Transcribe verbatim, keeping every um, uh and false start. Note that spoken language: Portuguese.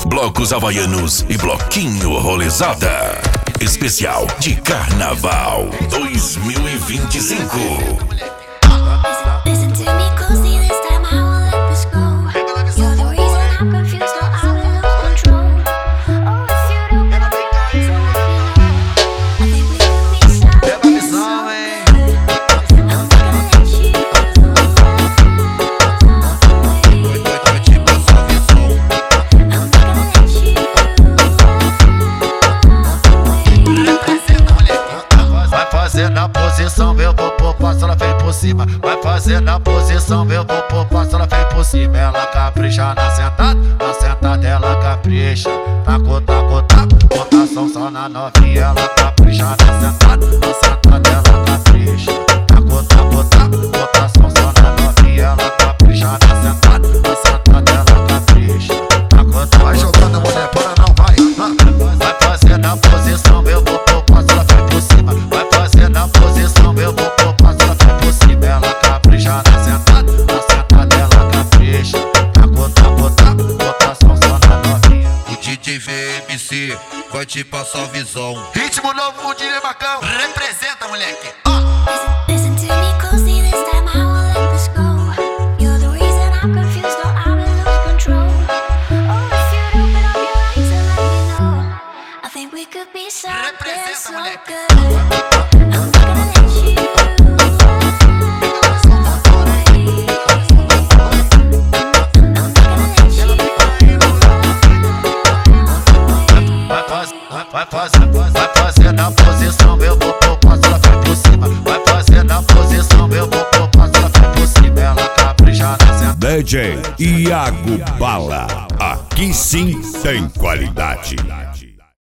blocos havaianos e bloquinho rolezada. Especial de Carnaval dois mil e vinte e cinco. Listen to me closely, this time I won't let this go. You're the reason I'm confused, no, I will lose control. Oh, if you don't get me right, so let me know. I think we could be something. I'm not gonna let you. I'm not gonna let you. Vai fazer na posição, eu vou pôr, passa, ela vem por cima. Vai fazer na posição, eu vou pôr, passa, ela vem por cima. Ela capricha na sentada, na sentada ela capricha. Taco, taco, taco, botação só na novinha. Ela capricha na sentada, na sentada ela capricha. Taco, taco, taco, botação só na novinha. Ela capricha na sentada, na sentada ela capricha. Taco, taco, vai jogando, mulher, para não vai. Vai fazer na posição, eu vou pôr, passa, ela vem por cima. Vai fazer na posição, eu vou pôr, passa, ela vem por cima. Ela capricha na sentada, na sentada ela capricha. Taco, taco, taco, botação só na novinha. O D J V M C vai te passar a visão. Ritmo novo, o D J Macão. Representa, moleque. Listen to me closely, this time I won't let this go. You're the reason I'm confused, no, I will lose control. Oh, if you'd open up your eyes and let me know. I think we could be something so good. I'm not gonna let you. Vai fazer, vai fazer, vai fazer na posição, eu vou pôr, passa, ela vem por cima. Vai fazer na posição, eu vou pôr, passa, ela vem por cima. Ela capricha na sentada. D J Iago Bala, aqui sim tem qualidade.